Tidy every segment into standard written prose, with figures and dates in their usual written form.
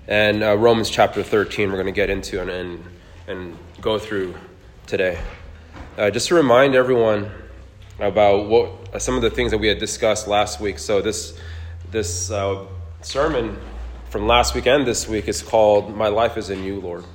and Romans chapter 13 we're going to get into and go through today. Just to remind everyone about some of the things that we had discussed last week. So this sermon from last week and this week is called "My Life is in You, Lord,"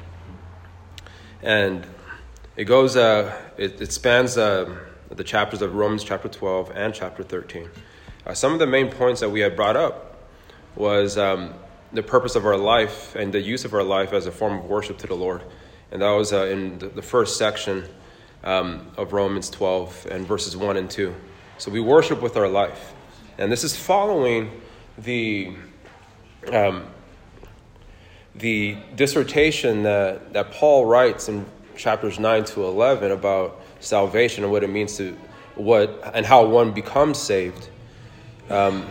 and it goes. It spans the chapters of Romans chapter 12 and chapter 13. Some of the main points that we had brought up was the purpose of our life and the use of our life as a form of worship to the Lord, and that was in the first section of Romans 12 and verses 1 and 2. So we worship with our life. And this is following the dissertation that Paul writes in chapters 9 to 11 about salvation and what it means and how one becomes saved. And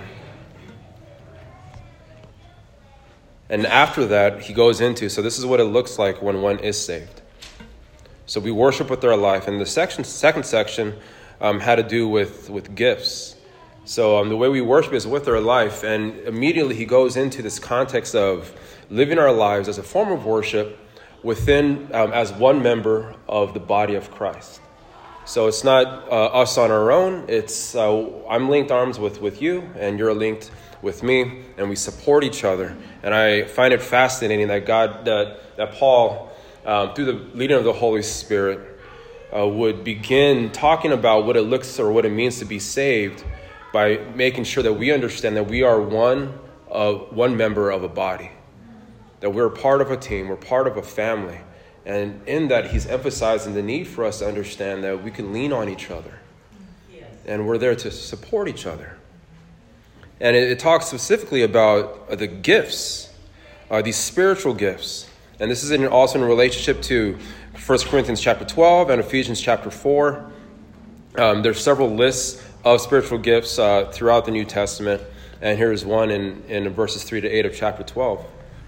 after that, he goes into, so this is what it looks like when one is saved. So we worship with our life. And the second section had to do with gifts. So the way we worship is with our life. And immediately he goes into this context of living our lives as a form of worship within, as one member of the body of Christ. So it's not us on our own. It's I'm linked arms with you, and you're linked with me, and we support each other. And I find it fascinating that that Paul, through the leading of the Holy Spirit, would begin talking about what it looks or what it means to be saved by making sure that we understand that we are one member of a body, that we're part of a team, we're part of a family. And in that, he's emphasizing the need for us to understand that we can lean on each other. Yes. And we're there to support each other. And it talks specifically about the gifts, these spiritual gifts. And this is also in relationship to 1 Corinthians chapter 12 and Ephesians chapter 4. There's several lists of spiritual gifts throughout the New Testament. And here's one in verses 3 to 8 of chapter 12.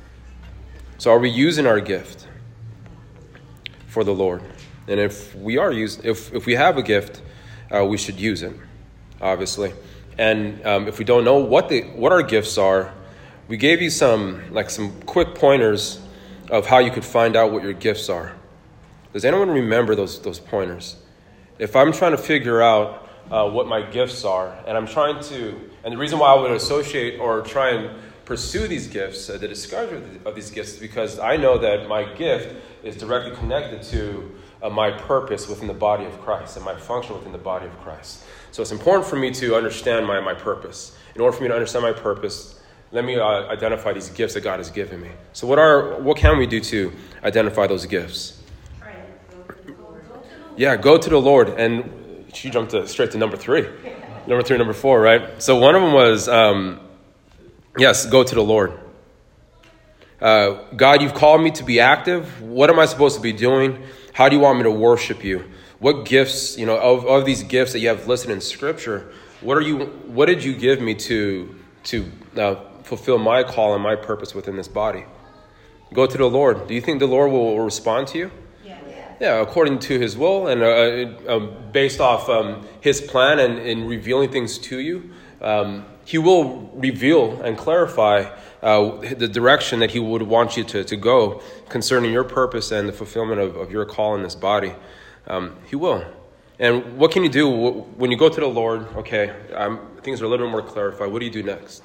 So are we using our gift for the Lord? And if we are if we have a gift, we should use it, obviously. And if we don't know what our gifts are, we gave you some quick pointers of how you could find out what your gifts are. Does anyone remember those pointers? If I'm trying to figure out what my gifts are, and the reason why I would associate or try and pursue these gifts, the discovery of these gifts, is because I know that my gift is directly connected to my purpose within the body of Christ and my function within the body of Christ. So it's important for me to understand my purpose. In order for me to understand my purpose, let me identify these gifts that God has given me. So what can we do to identify those gifts? Yeah, go to the Lord. And she jumped straight to number 3. Number 3, number 4, right? So one of them was, yes, go to the Lord. God, you've called me to be active. What am I supposed to be doing? How do you want me to worship you? What gifts, of these gifts that you have listed in Scripture, what did you give me to fulfill my call and my purpose within this body? Go to the Lord. Do you think the Lord will respond to you? Yeah, according to his will and based off his plan and in revealing things to you. He will reveal and clarify the direction that he would want you to go concerning your purpose and the fulfillment of your call in this body. He will. And what can you do when you go to the Lord? Okay, things are a little bit more clarified. What do you do next?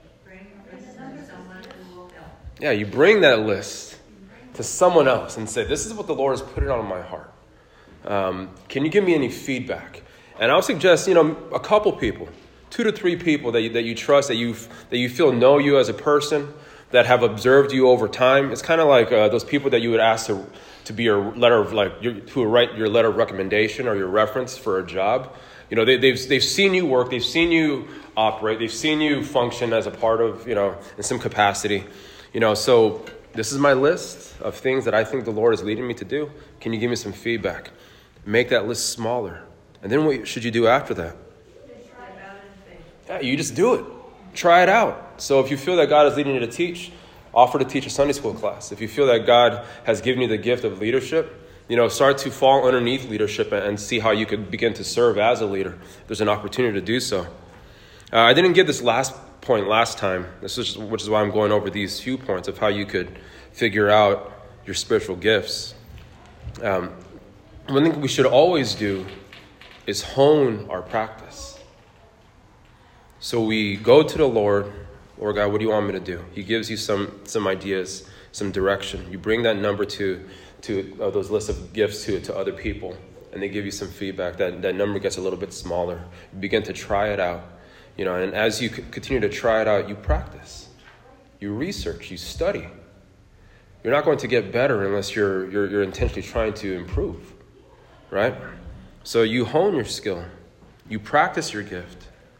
Yeah, you bring that list to someone else and say, this is what the Lord has put it on my heart. Can you give me any feedback? And I'll suggest, a couple people, 2 to 3 people that you trust, that you feel know you as a person, that have observed you over time. It's kind of like those people that you would ask to be your letter of to write your letter of recommendation or your reference for a job. They've seen you work, they've seen you operate, they've seen you function as a part of in some capacity. So this is my list of things that I think the Lord is leading me to do. Can you give me some feedback? Make that list smaller. And then what should you do after that? Yeah, you just do it. Try it out. So if you feel that God is leading you to teach, offer to teach a Sunday school class. If you feel that God has given you the gift of leadership, start to fall underneath leadership and see how you could begin to serve as a leader. There's an opportunity to do so. I didn't give this last point last time, which is why I'm going over these few points of how you could figure out your spiritual gifts. One thing we should always do is hone our practice. So we go to the Lord God, what do you want me to do? He gives you some ideas, some direction. You bring that number to those lists of gifts to other people, and they give you some feedback. That number gets a little bit smaller. You begin to try it out, and as you continue to try it out, you practice, you research, you study. You're not going to get better unless you're intentionally trying to improve, right? So you hone your skill, you practice your gift.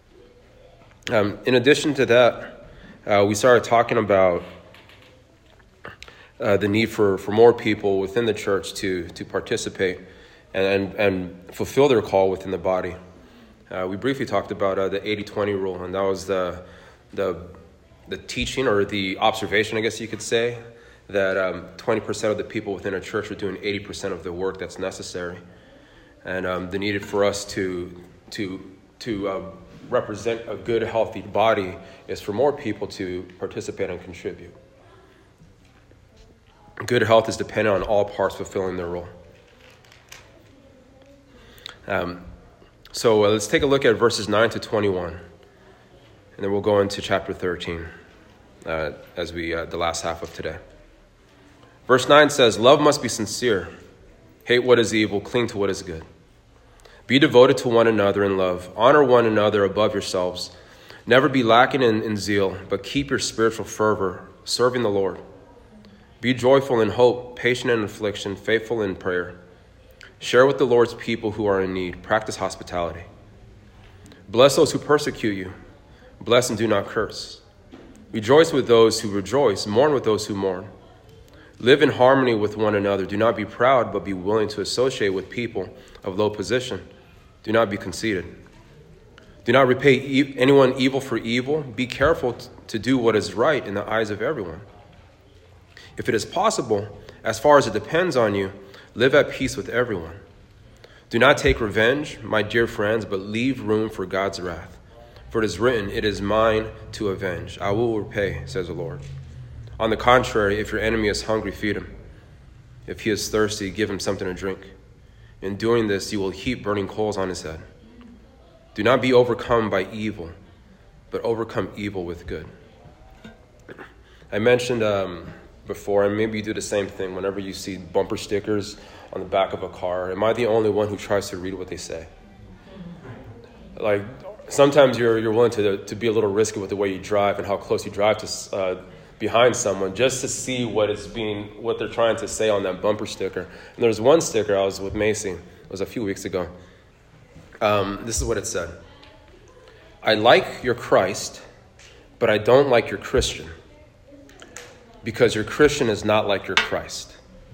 In addition to that, we started talking about the need for more people within the church to participate and fulfill their call within the body. We briefly talked about the 80-20 rule, and that was the teaching or the observation, I guess you could say, that 20% of the people within a church are doing 80% of the work that's necessary. And the need for us to represent a good, healthy body is for more people to participate and contribute. Good health is dependent on all parts fulfilling their role. So let's take a look at verses 9 to 21, and then we'll go into chapter 13 as the last half of today. Verse 9 says, "Love must be sincere. Hate what is evil. Cling to what is good. Be devoted to one another in love. Honor one another above yourselves. Never be lacking in zeal, but keep your spiritual fervor, serving the Lord. Be joyful in hope, patient in affliction, faithful in prayer. Share with the Lord's people who are in need. Practice hospitality. Bless those who persecute you. Bless and do not curse. Rejoice with those who rejoice. Mourn with those who mourn. Live in harmony with one another. Do not be proud, but be willing to associate with people of low position. Do not be conceited. Do not repay anyone evil for evil. Be careful to do what is right in the eyes of everyone. If it is possible, as far as it depends on you, live at peace with everyone. Do not take revenge, my dear friends, but leave room for God's wrath. For it is written, 'It is mine to avenge. I will repay,' says the Lord. On the contrary, if your enemy is hungry, feed him. If he is thirsty, give him something to drink. In doing this, you will heap burning coals on his head. Do not be overcome by evil, but overcome evil with good." I mentioned before, and maybe you do the same thing whenever you see bumper stickers on the back of a car. Am I the only one who tries to read what they say? Like, sometimes you're willing to be a little risky with the way you drive and how close you drive to behind someone just to see what they're trying to say on that bumper sticker. And there's one sticker, I was with Macy, it was a few weeks ago. This is what it said: "I like your Christ, but I don't like your Christian, because your Christian is not like your Christ."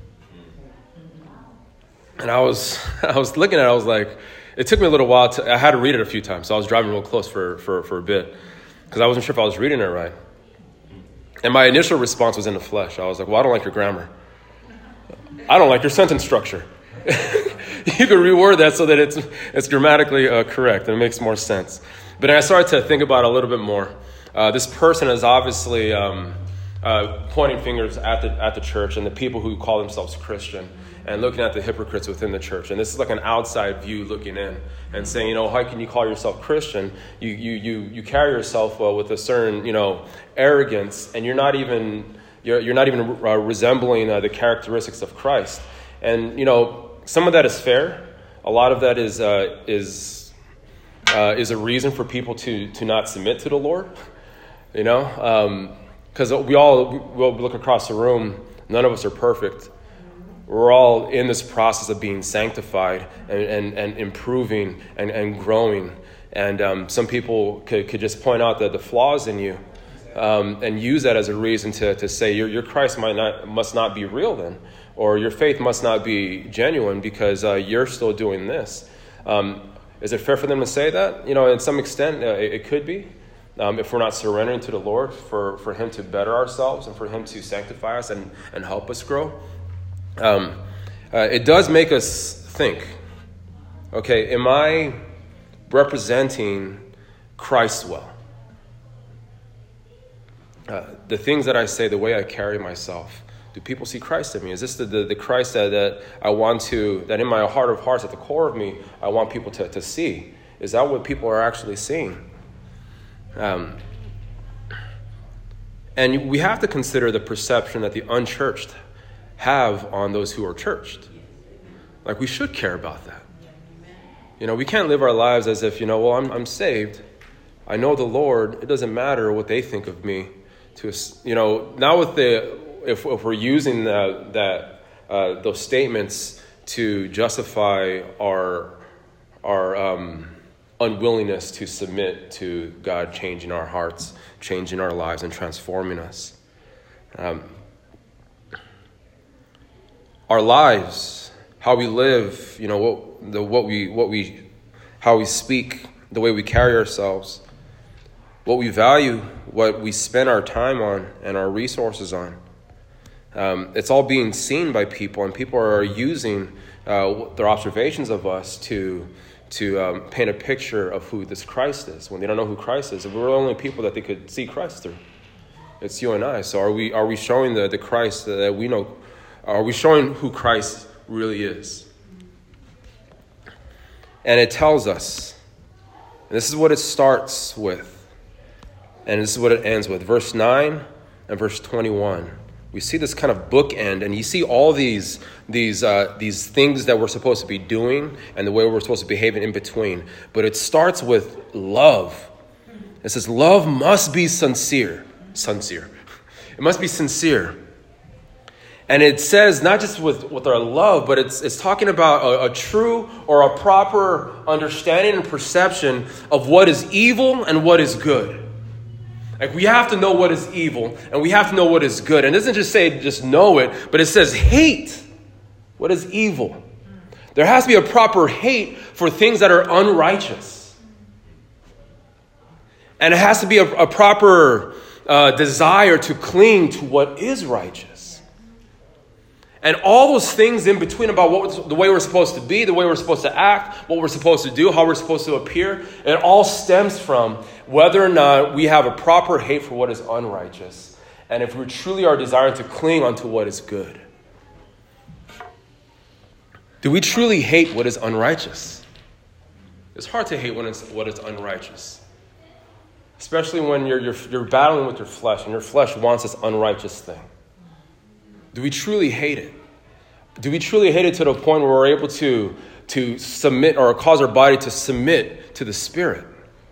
And I was looking at it, I was like, it took me a little while I had to read it a few times, so I was driving real close for a bit, because I wasn't sure if I was reading it right. And my initial response was in the flesh. I was like, well, I don't like your grammar. I don't like your sentence structure. You could reword that so that it's grammatically correct and it makes more sense. But then I started to think about it a little bit more. This person is obviously pointing fingers at the church and the people who call themselves Christian, and looking at the hypocrites within the church. And this is like an outside view looking in and saying, how can you call yourself Christian? You carry yourself with a certain, arrogance, and you're not even resembling the characteristics of Christ. And, some of that is fair. A lot of that is a reason for people to not submit to the Lord, because we'll look across the room. None of us are perfect. We're all in this process of being sanctified and improving and growing. And some people could just point out the flaws in you and use that as a reason to say your Christ must not be real then, or your faith must not be genuine because you're still doing this. Is it fair for them to say that? In some extent, it could be. If we're not surrendering to the Lord for Him to better ourselves and for Him to sanctify us and help us grow. It does make us think, okay, am I representing Christ well? the things that I say, the way I carry myself, do people see Christ in me? Is this the Christ that I want to, that in my heart of hearts, at the core of me, I want people to see? Is that what people are actually seeing? And we have to consider the perception that the unchurched have on those who are churched. Like, we should care about that. We can't live our lives as if, well, I'm saved. I know the Lord. It doesn't matter what they think of me. Now with if we're using those statements to justify our unwillingness to submit to God changing our hearts, changing our lives, and transforming us. Our lives, how we live, how we speak, the way we carry ourselves, what we value, what we spend our time on and our resources on. It's all being seen by people, and people are using their observations of us to paint a picture of who this Christ is when they don't know who Christ is. And we're the only people that they could see Christ through. It's you and I. So are we showing the Christ that we know? Are we showing who Christ really is? And it tells us, and this is what it starts with, and this is what it ends with. Verse 9 and verse 21. We see this kind of bookend, and you see all these things that we're supposed to be doing and the way we're supposed to be behaving in between. But it starts with love. It says love must be sincere. It must be sincere. And it says not just with our love, but it's talking about a true or a proper understanding and perception of what is evil and what is good. Like, we have to know what is evil and we have to know what is good. And it doesn't just say just know it, but it says hate what is evil. There has to be a proper hate for things that are unrighteous. And it has to be a proper desire to cling to what is righteous. And all those things in between about the way we're supposed to be, the way we're supposed to act, what we're supposed to do, how we're supposed to appear, it all stems from whether or not we have a proper hate for what is unrighteous, and if we truly are desiring to cling onto what is good. Do we truly hate what is unrighteous? It's hard to hate what is unrighteous, especially when you're battling with your flesh, and your flesh wants this unrighteous thing. Do we truly hate it? Do we truly hate it to the point where we're able to submit or cause our body to submit to the Spirit?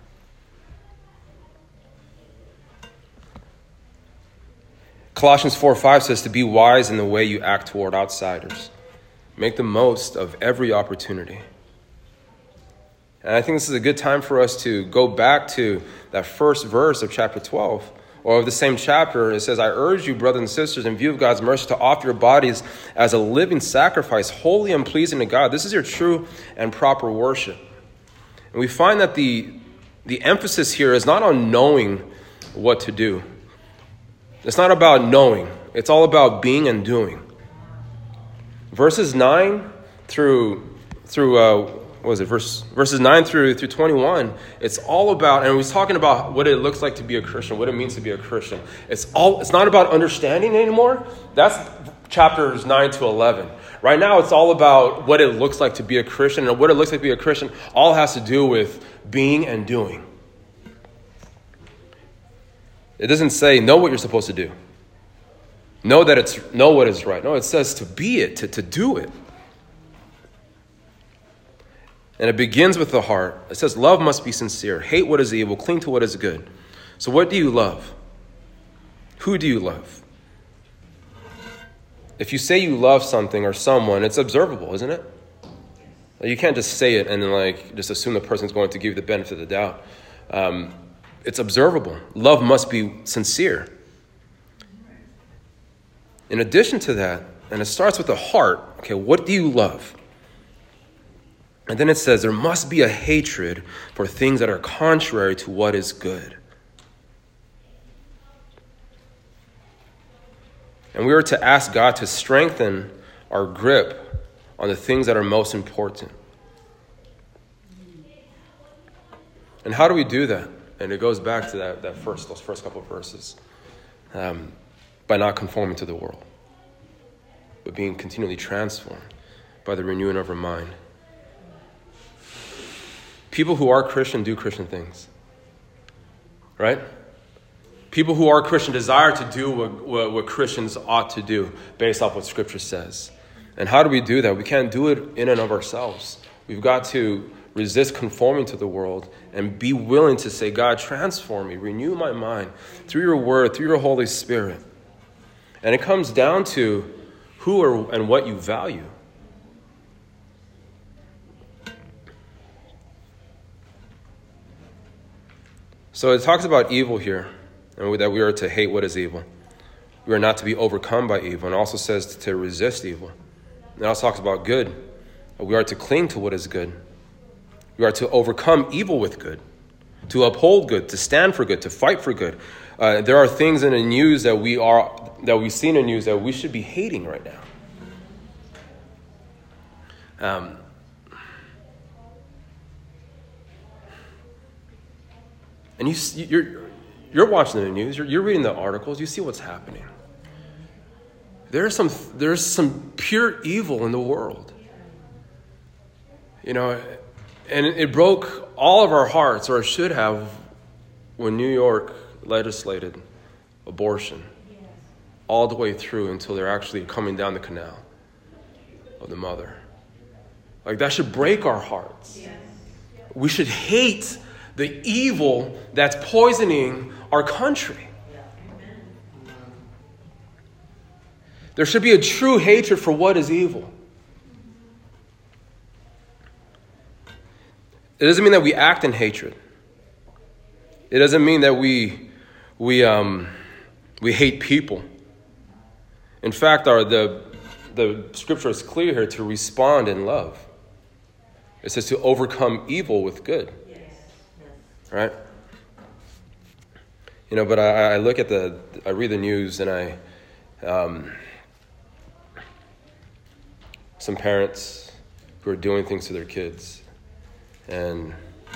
Colossians 4:5 says to be wise in the way you act toward outsiders. Make the most of every opportunity. And I think this is a good time for us to go back to that first verse of chapter 12. Or of the same chapter, it says, I urge you, brothers and sisters, in view of God's mercy, to offer your bodies as a living sacrifice, holy and pleasing to God. This is your true and proper worship. And we find that the emphasis here is not on knowing what to do. It's not about knowing. It's all about being and doing. Verses 9 verses 9 through 21, it's all about, and he's talking about what it looks like to be a Christian, what it means to be a Christian. It's not about understanding anymore. That's chapters 9 to 11. Right now, it's all about what it looks like to be a Christian, and what it looks like to be a Christian all has to do with being and doing. It doesn't say know what you're supposed to do. Know what is right. No, it says to be it, to do it. And it begins with the heart. It says love must be sincere. Hate what is evil. Cling to what is good. So what do you love? Who do you love? If you say you love something or someone, it's observable, isn't it? You can't just say it and then just assume the person's going to give you the benefit of the doubt. It's observable. Love must be sincere. In addition to that, and it starts with the heart, okay, what do you love? And then it says there must be a hatred for things that are contrary to what is good. And we are to ask God to strengthen our grip on the things that are most important. And how do we do that? And it goes back to those first couple of verses. by not conforming to the world, but being continually transformed by the renewing of our mind. People who are Christian do Christian things, right? People who are Christian desire to do what Christians ought to do based off what Scripture says. And how do we do that? We can't do it in and of ourselves. We've got to resist conforming to the world and be willing to say, God, transform me, renew my mind through your word, through your Holy Spirit. And it comes down to who and what you value. So it talks about evil here, and that we are to hate what is evil. We are not to be overcome by evil. And it also says to resist evil. And it also talks about good. We are to cling to what is good. We are to overcome evil with good, to uphold good, to stand for good, to fight for good. There are things in the news that we see in the news that we should be hating right now. And you're watching the news, you're reading the articles, you see what's happening. There's some pure evil in the world. And it broke all of our hearts, or it should have, when New York legislated abortion all the way through until they're actually coming down the canal of the mother. Like, that should break our hearts. We should hate the evil that's poisoning our country. There should be a true hatred for what is evil. It doesn't mean that we act in hatred. It doesn't mean that we hate people. In fact, the Scripture is clear here to respond in love. It says to overcome evil with good. Right? But I look at I read the news, and some parents who are doing things to their kids, and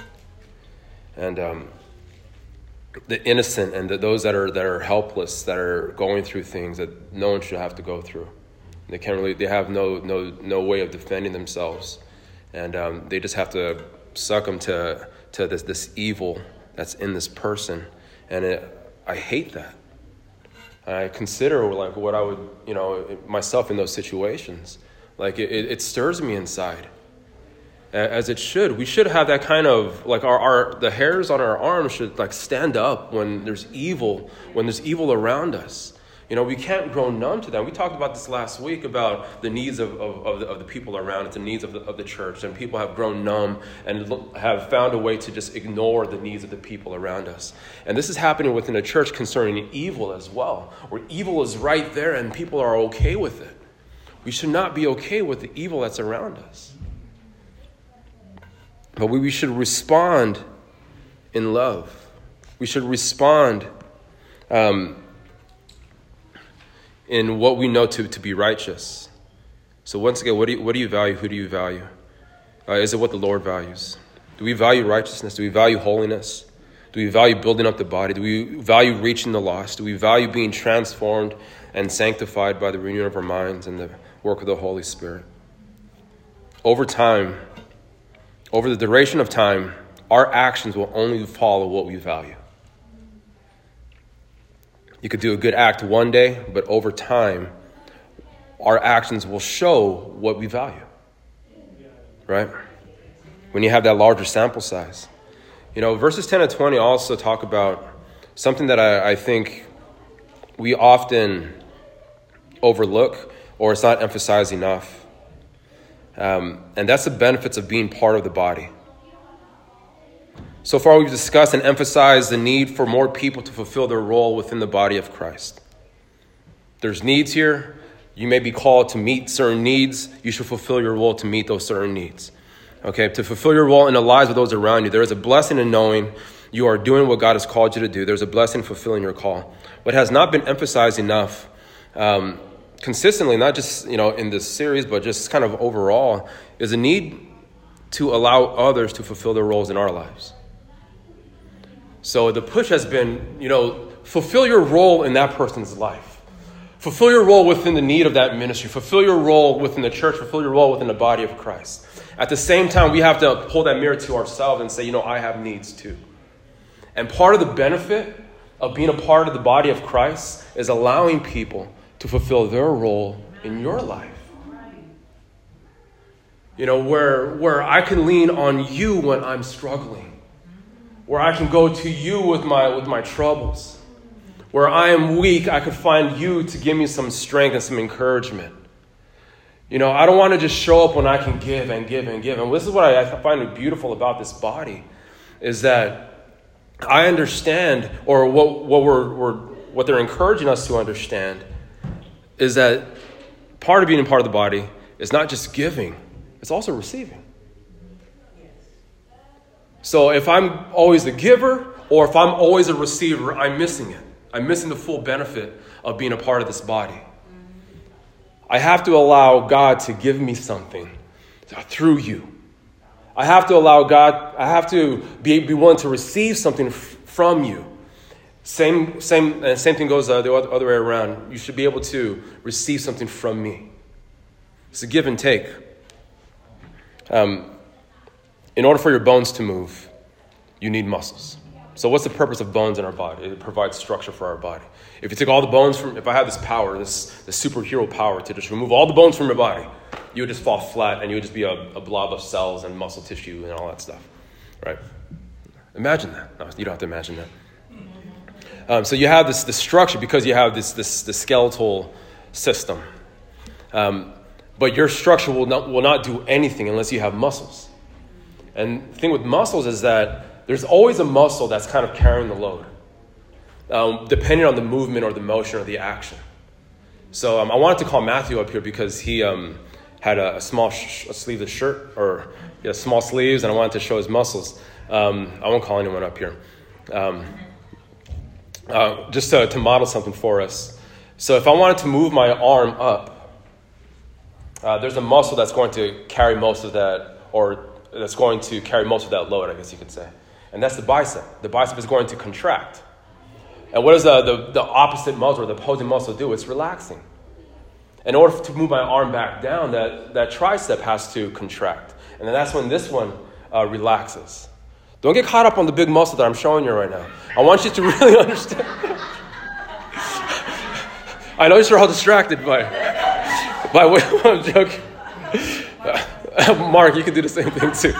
the innocent and those that are helpless, that are going through things that no one should have to go through. They have no way of defending themselves, and they just have to succumb to this evil that's in this person. And I hate that. I consider what I would, myself in those situations. It stirs me inside, as it should. We should have that kind of, the hairs on our arms should stand up when there's evil around us. We can't grow numb to that. We talked about this last week about the needs of the people around us, the needs of the church, and people have grown numb and have found a way to just ignore the needs of the people around us. And this is happening within the church concerning evil as well, where evil is right there and people are okay with it. We should not be okay with the evil that's around us. But we should respond in love. We should respond in what we know to be righteous. So once again, what do you value? Who do you value? Is it what the Lord values? Do we value righteousness? Do we value holiness? Do we value building up the body? Do we value reaching the lost? Do we value being transformed and sanctified by the renewing of our minds and the work of the Holy Spirit? Over time, over the duration of time, our actions will only follow what we value. You could do a good act one day, but over time, our actions will show what we value. Right? When you have that larger sample size. Verses 10 and 20 also talk about something that I think we often overlook, or it's not emphasized enough. And that's the benefits of being part of the body. So far, we've discussed and emphasized the need for more people to fulfill their role within the body of Christ. There's needs here. You may be called to meet certain needs. You should fulfill your role to meet those certain needs. Okay, to fulfill your role in the lives of those around you. There is a blessing in knowing you are doing what God has called you to do. There's a blessing in fulfilling your call. What has not been emphasized enough consistently, not just in this series, but just kind of overall, is a need to allow others to fulfill their roles in our lives. So the push has been, fulfill your role in that person's life. Fulfill your role within the need of that ministry. Fulfill your role within the church. Fulfill your role within the body of Christ. At the same time, we have to hold that mirror to ourselves and say, I have needs too. And part of the benefit of being a part of the body of Christ is allowing people to fulfill their role in your life. Where I can lean on you when I'm struggling. Where I can go to you with my troubles. Where I am weak, I could find you to give me some strength and some encouragement. I don't want to just show up when I can give and give and give. And this is what I find beautiful about this body, is that I understand, or what they're encouraging us to understand, is that part of being a part of the body is not just giving, it's also receiving. So if I'm always the giver, or if I'm always a receiver, I'm missing it. I'm missing the full benefit of being a part of this body. I have to allow God to give me something through you. I have to be willing to receive something from you. Same thing goes the other way around. You should be able to receive something from me. It's a give and take. In order for your bones to move, you need muscles. So what's the purpose of bones in our body? It provides structure for our body. If you take all the bones if I had this power, this superhero power to just remove all the bones from your body, you would just fall flat and you would just be a blob of cells and muscle tissue and all that stuff, right? Imagine that. No, you don't have to imagine that. So you have this structure because you have this skeletal system. But your structure will not do anything unless you have muscles. And the thing with muscles is that there's always a muscle that's kind of carrying the load, depending on the movement or the motion or the action. So I wanted to call Matthew up here because he had a small sleeveless shirt, or small sleeves, and I wanted to show his muscles. I won't call anyone up here. Just to model something for us. So if I wanted to move my arm up, there's a muscle that's going to carry most of that, or that's going to carry most of that load, I guess you could say. And that's the bicep. The bicep is going to contract. And what does the opposite muscle, or the opposing muscle do? It's relaxing. In order to move my arm back down, that tricep has to contract. And then that's when this one relaxes. Don't get caught up on the big muscle that I'm showing you right now. I want you to really understand. I know you're all distracted by what I'm joking. Mark, you can do the same thing too.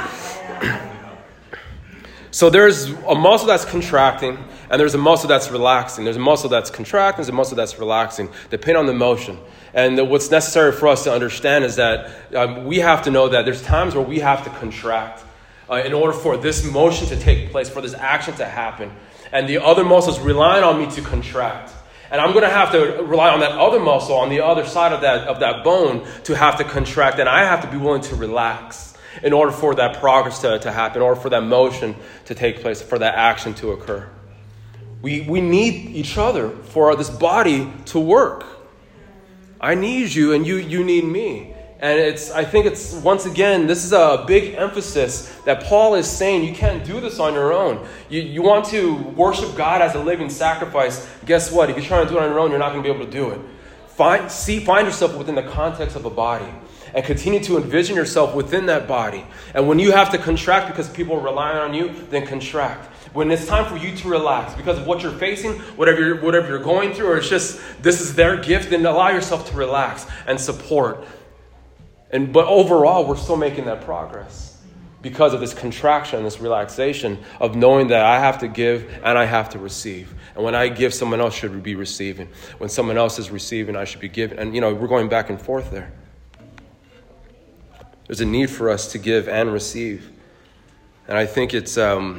So there's a muscle that's contracting, and there's a muscle that's relaxing. There's a muscle that's contracting, there's a muscle that's relaxing, depending on the motion. And what's necessary for us to understand is that we have to know that there's times where we have to contract in order for this motion to take place, for this action to happen. And the other muscle's relying on me to contract. And I'm going to have to rely on that other muscle on the other side of that bone to have to contract. And I have to be willing to relax in order for that progress to happen, in order for that motion to take place, for that action to occur. We need each other for this body to work. I need you and you need me. And I think it's, once again, this is a big emphasis that Paul is saying you can't do this on your own. You want to worship God as a living sacrifice. Guess what? If you're trying to do it on your own, you're not going to be able to do it. Find yourself within the context of a body and continue to envision yourself within that body. And when you have to contract because people are relying on you, then contract. When it's time for you to relax because of what you're facing, whatever you're going through, or it's just this is their gift, then allow yourself to relax and support. But overall, we're still making that progress because of this contraction, this relaxation of knowing that I have to give and I have to receive. And when I give, someone else should be receiving. When someone else is receiving, I should be giving. And, we're going back and forth there. There's a need for us to give and receive. And I think it's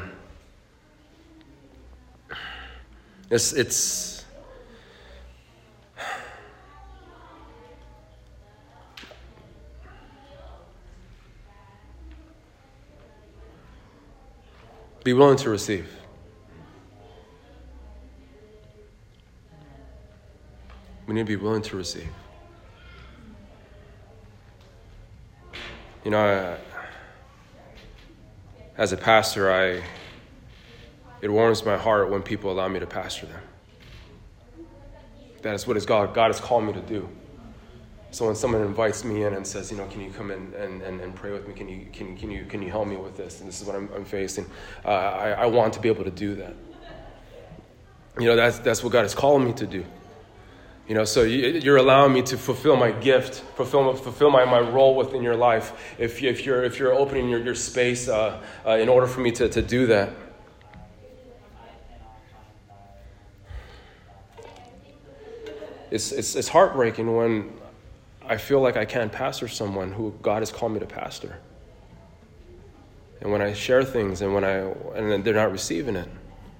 be willing to receive. We need to be willing to receive. As a pastor, it warms my heart when people allow me to pastor them. that is what God has called me to do. So when someone invites me in and says, can you come in and pray with me? Can you help me with this? And this is what I'm facing. I want to be able to do that. That's what God is calling me to do. So you're allowing me to fulfill my gift, fulfill my role within your life. If you're opening your space in order for me to do that. It's heartbreaking when I feel like I can't pastor someone who God has called me to pastor. And when I share things and then they're not receiving it.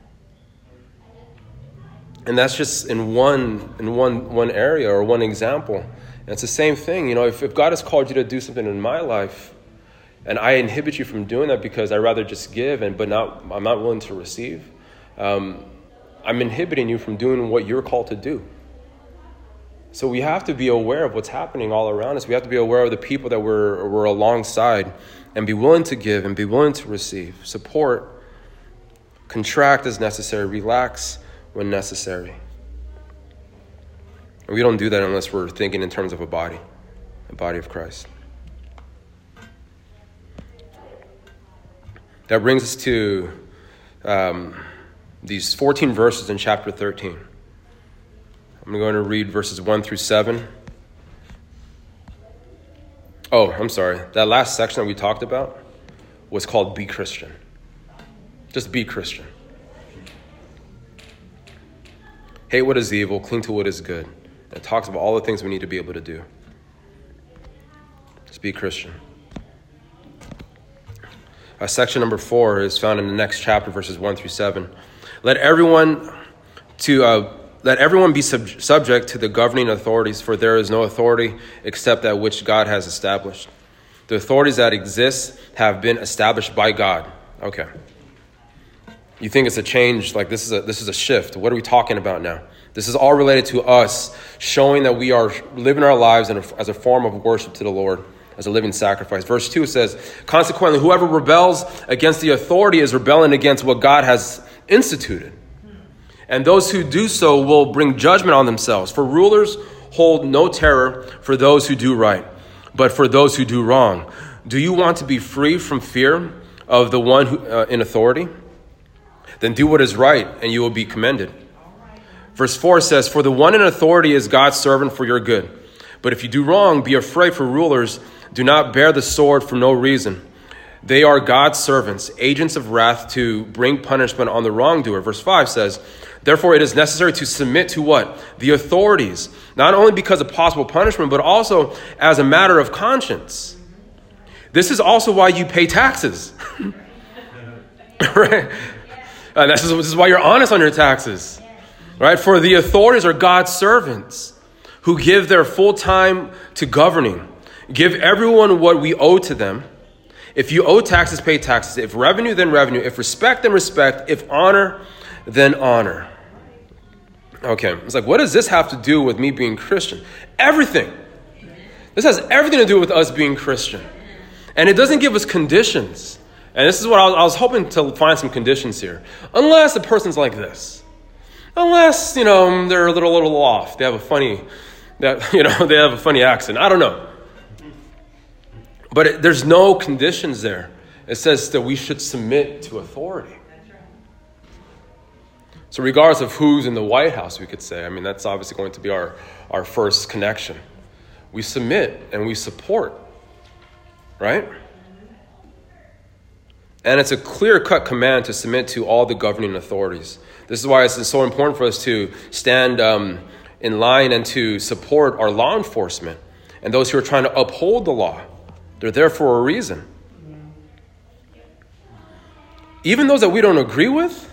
And that's just in one area or one example. And it's the same thing. If God has called you to do something in my life, and I inhibit you from doing that because I rather just give I'm not willing to receive, I'm inhibiting you from doing what you're called to do. So we have to be aware of what's happening all around us. We have to be aware of the people that we're alongside and be willing to give and be willing to receive, support, contract as necessary, relax when necessary. And we don't do that unless we're thinking in terms of a body of Christ. That brings us to these 14 verses in chapter 13. I'm going to read verses 1 through 7. Oh, I'm sorry. That last section that we talked about was called Be Christian. Just be Christian. Hate what is evil, cling to what is good. It talks about all the things we need to be able to do. Just be Christian. Section number 4 is found in the next chapter, verses 1 through 7. Let everyone be subject to the governing authorities, for there is no authority except that which God has established. The authorities that exist have been established by God. Okay. You think it's a change, like this is a shift. What are we talking about now? This is all related to us showing that we are living our lives as a form of worship to the Lord, as a living sacrifice. Verse 2 says, consequently, whoever rebels against the authority is rebelling against what God has instituted. And those who do so will bring judgment on themselves. For rulers hold no terror for those who do right, but for those who do wrong. Do you want to be free from fear of the one who, in authority? Then do what is right, and you will be commended. Verse 4 says, for the one in authority is God's servant for your good. But if you do wrong, be afraid, for rulers do not bear the sword for no reason. They are God's servants, agents of wrath to bring punishment on the wrongdoer. Verse 5 says, therefore it is necessary to submit to what? The authorities, not only because of possible punishment, but also as a matter of conscience. This is also why you pay taxes. Right? This is why you're honest on your taxes. Right? For the authorities are God's servants who give their full time to governing. Give everyone what we owe to them. If you owe taxes, pay taxes. If revenue, then revenue. If respect, then respect. If honor, then honor. Okay, it's like, what does this have to do with me being Christian? Everything. This has everything to do with us being Christian. And it doesn't give us conditions. And this is what I was hoping to find some conditions here. Unless the person's like this. Unless, they're a little off. They have a funny accent. I don't know. But there's no conditions there. It says that we should submit to authority. So regardless of who's in the White House, we could say, that's obviously going to be our first connection. We submit and we support, right? And it's a clear-cut command to submit to all the governing authorities. This is why it's so important for us to stand in line and to support our law enforcement and those who are trying to uphold the law. They're there for a reason. Even those that we don't agree with,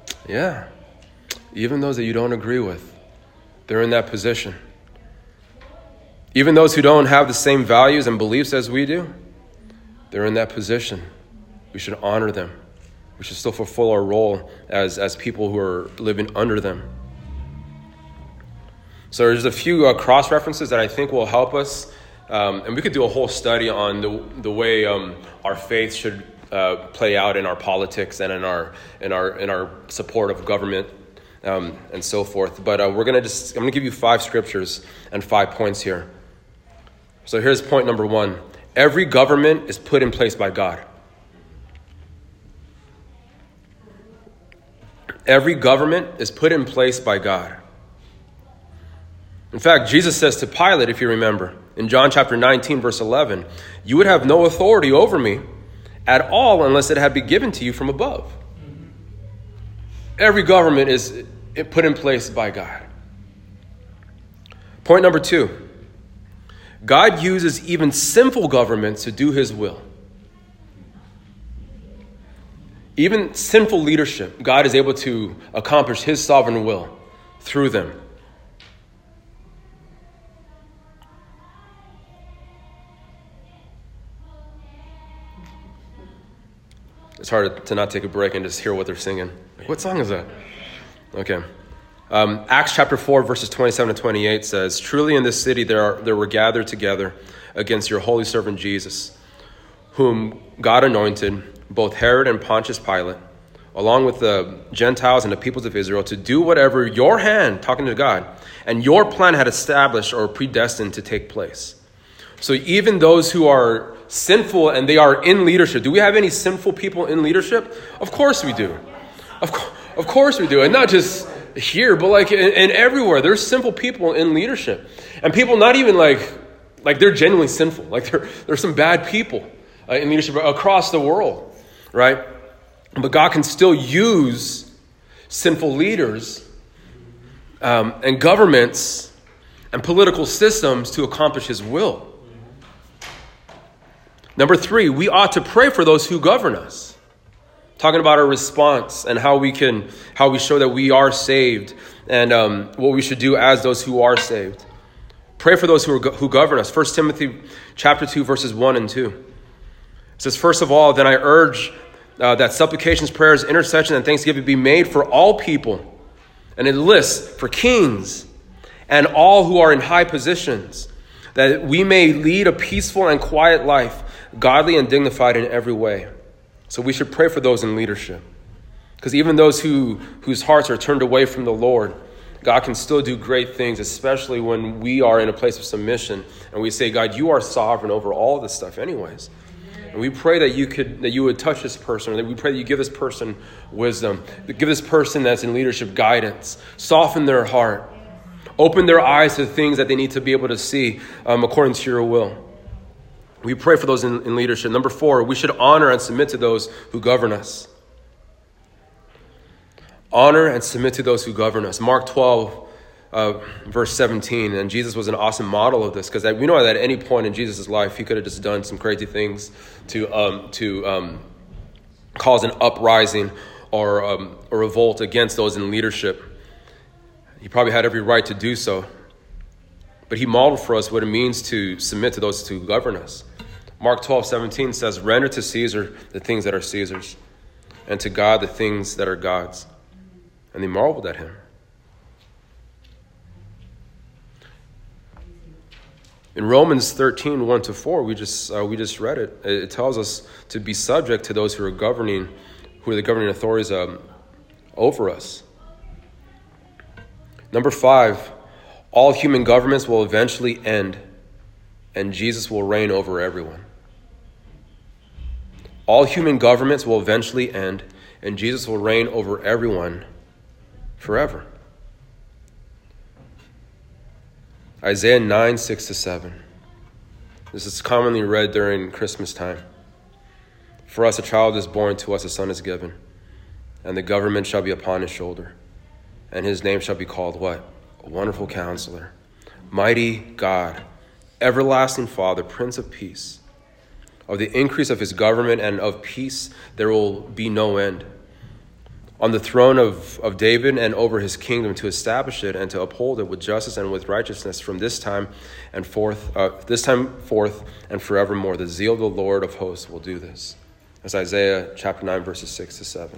even those that you don't agree with, they're in that position. Even those who don't have the same values and beliefs as we do, they're in that position. We should honor them. We should still fulfill our role as people who are living under them. So there's a few cross-references that I think will help us. And we could do a whole study on the way our faith should play out in our politics and in our support of government. and so forth. But I'm going to give you 5 scriptures and 5 points here. So here's point number 1. Every government is put in place by God. Every government is put in place by God. In fact, Jesus says to Pilate, if you remember, in John chapter 19, verse 11, you would have no authority over me at all unless it had been given to you from above. Every government is put in place by God. Point number 2. God uses even sinful governments to do his will. Even sinful leadership, God is able to accomplish his sovereign will through them. It's hard to not take a break and just hear what they're singing. What song is that? Okay. Acts chapter 4, verses 27 to 28 says, truly in this city there were gathered together against your holy servant Jesus, whom God anointed, both Herod and Pontius Pilate, along with the Gentiles and the peoples of Israel, to do whatever your hand, talking to God, and your plan had established or predestined to take place. So even those who are sinful and they are in leadership, do we have any sinful people in leadership? Of course we do. Of course we do. And not just here, but like in everywhere. There's sinful people in leadership. And people not even like they're genuinely sinful. Like there's some bad people in leadership across the world, right? But God can still use sinful leaders and governments and political systems to accomplish his will. Number 3, we ought to pray for those who govern us. Talking about our response and how we show that we are saved and what we should do as those who are saved. Pray for those who govern us. 1 Timothy chapter 2, verses 1 and 2. It says, first of all, then I urge that supplications, prayers, intercession, and thanksgiving be made for all people. And it lists for kings and all who are in high positions, that we may lead a peaceful and quiet life, godly and dignified in every way. So we should pray for those in leadership. Because even those whose hearts are turned away from the Lord, God can still do great things, especially when we are in a place of submission and we say, God, you are sovereign over all this stuff anyways. And we pray that you would touch this person, or that we pray that you give this person wisdom, give this person that's in leadership guidance, soften their heart, open their eyes to the things that they need to be able to see according to your will. We pray for those in leadership. Number 4, we should honor and submit to those who govern us. Honor and submit to those who govern us. Mark 12, verse 17. And Jesus was an awesome model of this, because we know that at any point in Jesus' life, he could have just done some crazy things to cause an uprising or a revolt against those in leadership. He probably had every right to do so. But he modeled for us what it means to submit to those who govern us. Mark 12:17 says, render to Caesar the things that are Caesar's, and to God the things that are God's. And they marveled at him. In Romans 13, 1-4, we just read it. It tells us to be subject to those who are the governing authorities over us. Number 5, all human governments will eventually end, and Jesus will reign over everyone. All human governments will eventually end, and Jesus will reign over everyone forever. Isaiah 9, 6-7. This is commonly read during Christmas time. For us a child is born, to us a son is given, and the government shall be upon his shoulder, and his name shall be called what? A Wonderful Counselor, Mighty God, Everlasting Father, Prince of Peace. Of the increase of his government and of peace there will be no end. On the throne of David and over his kingdom, to establish it and to uphold it with justice and with righteousness from this time forth and forevermore. The zeal of the Lord of hosts will do this. That's Isaiah chapter 9, verses 6-7.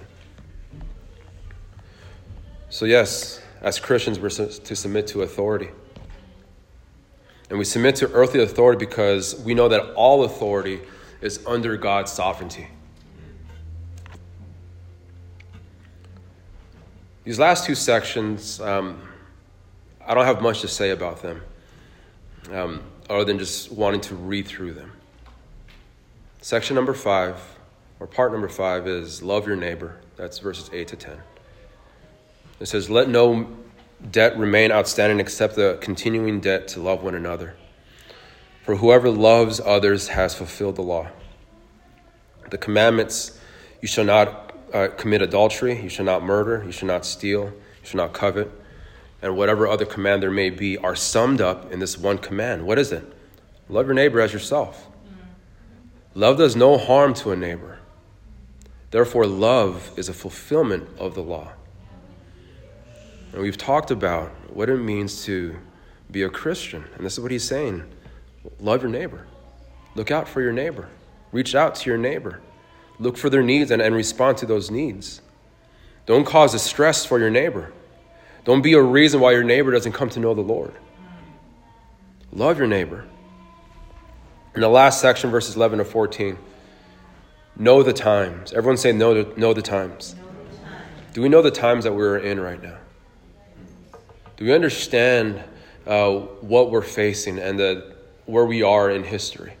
So yes, as Christians, we're to submit to authority. And we submit to earthly authority because we know that all authority is under God's sovereignty. These last two sections, I don't have much to say about them, other than just wanting to read through them. Section number 5, or part number 5, is love your neighbor. That's verses 8 to 10. It says, let no debt remain outstanding except the continuing debt to love one another. For whoever loves others has fulfilled the law. The commandments, you shall not commit adultery, you shall not murder, you shall not steal, you shall not covet, and whatever other command there may be are summed up in this one command. What is it? Love your neighbor as yourself. Love does no harm to a neighbor. Therefore, love is a fulfillment of the law. And we've talked about what it means to be a Christian. And this is what he's saying. Love your neighbor. Look out for your neighbor. Reach out to your neighbor. Look for their needs and respond to those needs. Don't cause distress for your neighbor. Don't be a reason why your neighbor doesn't come to know the Lord. Love your neighbor. In the last section, verses 11 to 14, know the times. Everyone say know the times. Do we know the times that we're in right now? Do we understand what we're facing and where we are in history?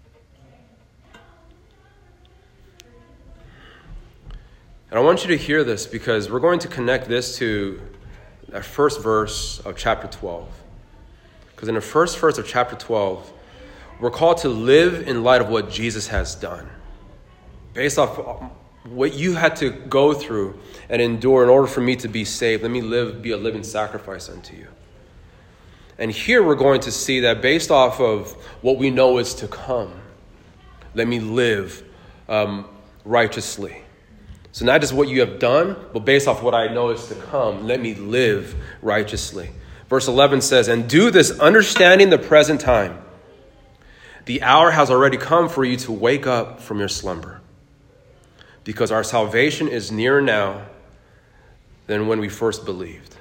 And I want you to hear this because we're going to connect this to that first verse of chapter 12. Because in the first verse of chapter 12, we're called to live in light of what Jesus has done. Based off what you had to go through and endure in order for me to be saved, let me be a living sacrifice unto you. And here we're going to see that based off of what we know is to come, let me live righteously. So not just what you have done, but based off what I know is to come, let me live righteously. Verse 11 says, and do this understanding the present time. The hour has already come for you to wake up from your slumber, because our salvation is nearer now than when we first believed.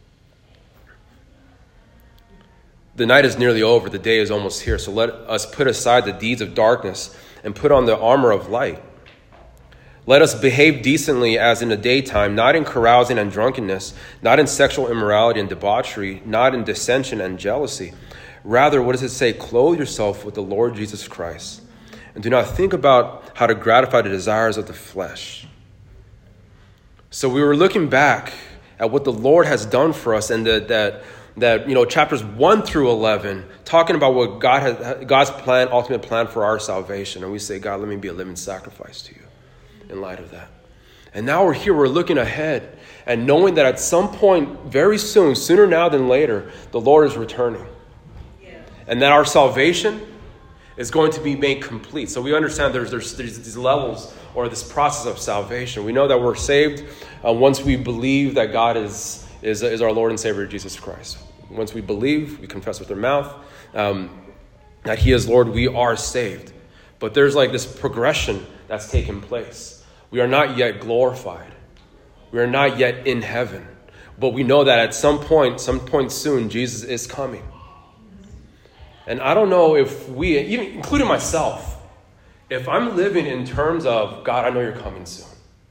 The night is nearly over. The day is almost here. So let us put aside the deeds of darkness and put on the armor of light. Let us behave decently as in the daytime, not in carousing and drunkenness, not in sexual immorality and debauchery, not in dissension and jealousy. Rather, what does it say? Clothe yourself with the Lord Jesus Christ, and do not think about how to gratify the desires of the flesh. So we were looking back at what the Lord has done for us, and that chapters 1 through 11, talking about what God's plan, ultimate plan for our salvation. And we say, God, let me be a living sacrifice to you in light of that. And now we're here, we're looking ahead and knowing that at some point, very soon, sooner now than later, the Lord is returning. Yeah. And that our salvation is going to be made complete. So we understand there's these levels or this process of salvation. We know that we're saved once we believe that God is our Lord and Savior, Jesus Christ. Once we believe, we confess with our mouth that He is Lord, we are saved. But there's like this progression that's taken place. We are not yet glorified. We are not yet in heaven. But we know that at some point soon, Jesus is coming. And I don't know if we, even including myself, if I'm living in terms of, God, I know you're coming soon.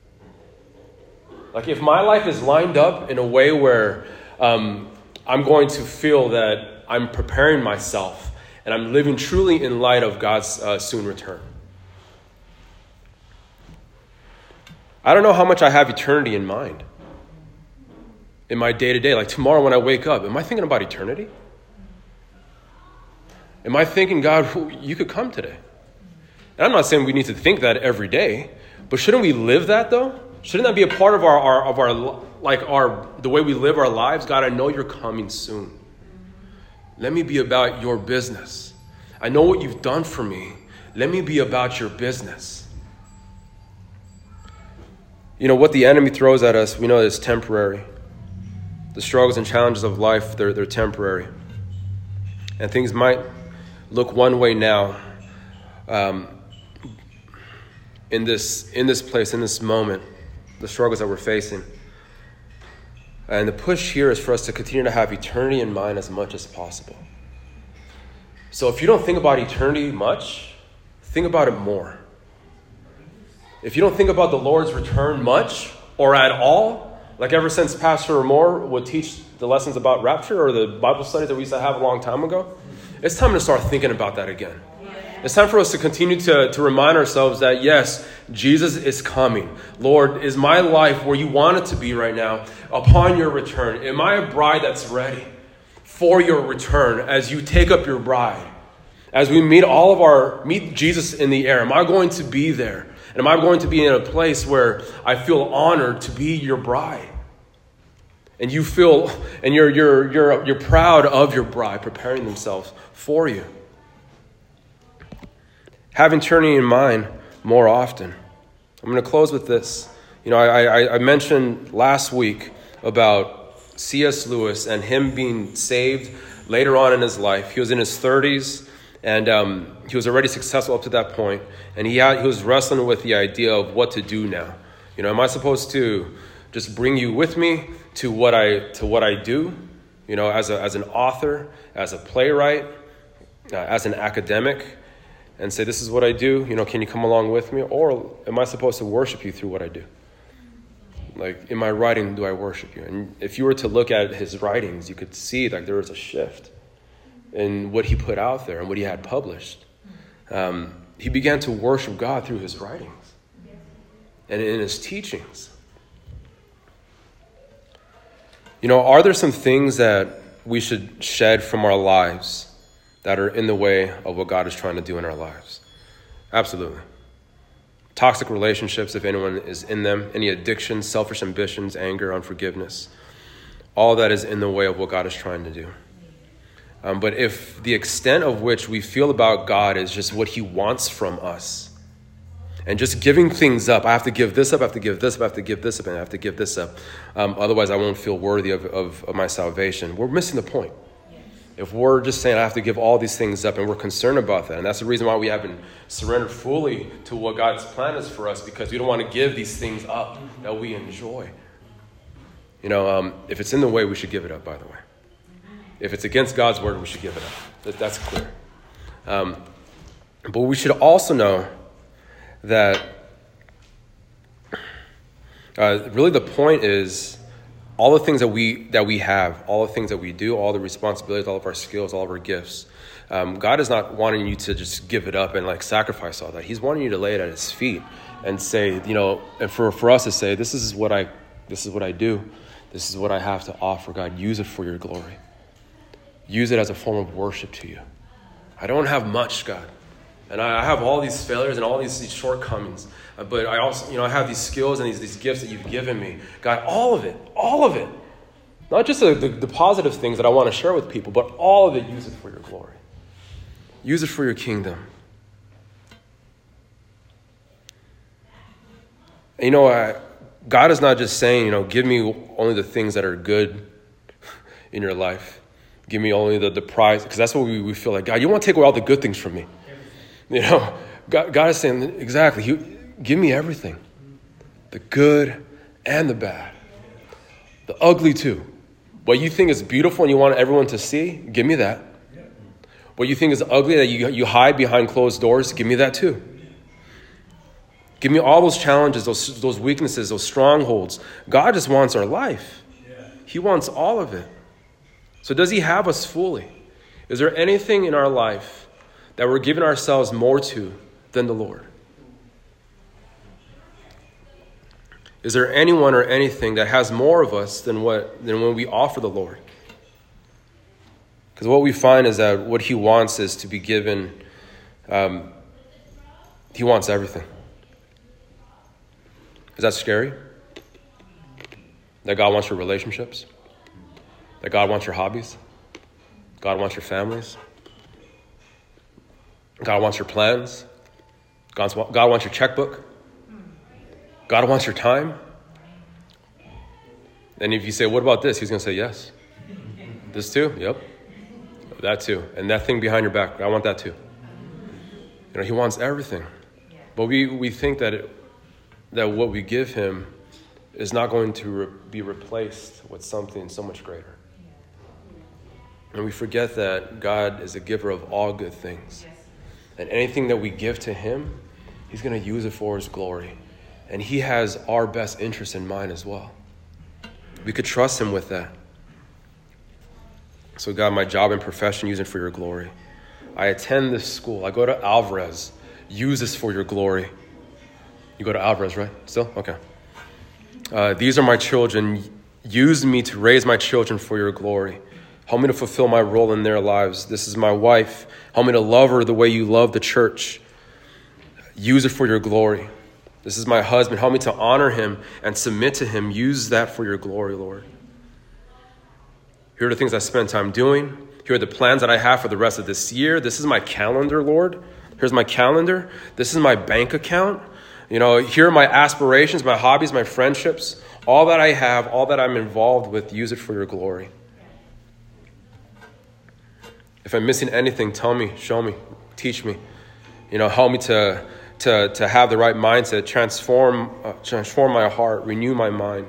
Like if my life is lined up in a way where I'm going to feel that I'm preparing myself and I'm living truly in light of God's soon return. I don't know how much I have eternity in mind in my day-to-day. Like tomorrow when I wake up, am I thinking about eternity? Am I thinking, God, you could come today? And I'm not saying we need to think that every day, but shouldn't we live that though? Shouldn't that be a part of the way we live our lives? God, I know you're coming soon. Let me be about your business. I know what you've done for me. Let me be about your business. You know, what the enemy throws at us, we know it's temporary. The struggles and challenges of life, they're temporary. And things might look one way now in this place, in this moment, the struggles that we're facing. And the push here is for us to continue to have eternity in mind as much as possible. So if you don't think about eternity much, think about it more. If you don't think about the Lord's return much or at all, Like ever since Pastor Moore would teach the lessons about rapture or the Bible studies that we used to have a long time ago, it's time to start thinking about that again. It's time for us to continue to remind ourselves that, yes, Jesus is coming. Lord, is my life where you want it to be right now upon your return? Am I a bride that's ready for your return as you take up your bride? As we meet Jesus in the air, am I going to be there? And am I going to be in a place where I feel honored to be your bride? And you feel, and you're proud of your bride preparing themselves for you. Having eternity in mind more often. I'm going to close with this. I mentioned last week about C.S. Lewis and him being saved later on in his life. He was in his 30s. And he was already successful up to that point, and he was wrestling with the idea of what to do now. Am I supposed to just bring you with me to what I do? As an author, as a playwright, as an academic, and say this is what I do. Can you come along with me, or am I supposed to worship you through what I do? Like in my writing, do I worship you? And if you were to look at his writings, you could see like there was a shift in what he put out there and what he had published. He began to worship God through his writings and in his teachings. Are there some things that we should shed from our lives that are in the way of what God is trying to do in our lives? Absolutely. Toxic relationships, if anyone is in them, any addictions, selfish ambitions, anger, unforgiveness, all that is in the way of what God is trying to do. But if the extent of which we feel about God is just what he wants from us, and just giving things up, I have to give this up, I have to give this up, I have to give this up, and I have to give this up. Otherwise, I won't feel worthy of my salvation. We're missing the point. If we're just saying I have to give all these things up and we're concerned about that, and that's the reason why we haven't surrendered fully to what God's plan is for us, because we don't want to give these things up that we enjoy. If it's in the way, we should give it up, by the way. If it's against God's word, we should give it up. That's clear. But we should also know that really the point is all the things that we have, all the things that we do, all the responsibilities, all of our skills, all of our gifts. God is not wanting you to just give it up and like sacrifice all that. He's wanting you to lay it at his feet and say, and for us to say, this is what I do. This is what I have to offer. God, use it for your glory. Use it as a form of worship to you. I don't have much, God. And I have all these failures and all these shortcomings. But I also, I have these skills and these gifts that you've given me. God, all of it. Not just the positive things that I want to share with people, but all of it, use it for your glory. Use it for your kingdom. And God is not just saying, give me only the things that are good in your life. Give me only the prize, because that's what we feel like. God, you want to take away all the good things from me. God is saying, exactly, give me everything. The good and the bad. The ugly too. What you think is beautiful and you want everyone to see, give me that. What you think is ugly that you hide behind closed doors, give me that too. Give me all those challenges, those weaknesses, those strongholds. God just wants our life. He wants all of it. So does he have us fully? Is there anything in our life that we're giving ourselves more to than the Lord? Is there anyone or anything that has more of us than when we offer the Lord? Because what we find is that what he wants is to be given, he wants everything. Is that scary? That God wants your relationships? That God wants your hobbies? God wants your families? God wants your plans? God wants your checkbook? God wants your time? And if you say, what about this? He's going to say, yes. This too? Yep. That too. And that thing behind your back, I want that too. He wants everything. But we think that what we give him is not going to be replaced with something so much greater. And we forget that God is a giver of all good things. And anything that we give to him, he's going to use it for his glory. And he has our best interest in mind as well. We could trust him with that. So God, my job and profession, use it for your glory. I attend this school. I go to Alvarez. Use this for your glory. You go to Alvarez, right? Still? Okay. These are my children. Use me to raise my children for your glory. Help me to fulfill my role in their lives. This is my wife. Help me to love her the way you love the church. Use it for your glory. This is my husband. Help me to honor him and submit to him. Use that for your glory, Lord. Here are the things I spend time doing. Here are the plans that I have for the rest of this year. This is my calendar, Lord. Here's my calendar. This is my bank account. Here are my aspirations, my hobbies, my friendships. All that I have, all that I'm involved with, use it for your glory. If I'm missing anything, tell me, show me, teach me. Help me to have the right mindset, transform my heart, renew my mind.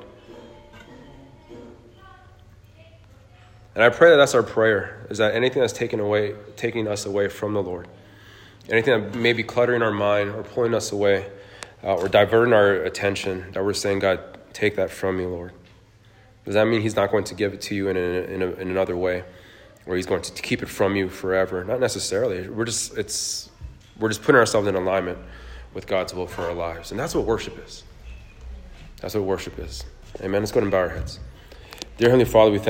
And I pray that that's our prayer, is that anything that's taking us away from the Lord, anything that may be cluttering our mind or pulling us away or diverting our attention, that we're saying, God, take that from me, Lord. Does that mean he's not going to give it to you in another way, or he's going to keep it from you forever? Not necessarily. We're just putting ourselves in alignment with God's will for our lives. And that's what worship is. That's what worship is. Amen. Let's go ahead and bow our heads. Dear Heavenly Father, we thank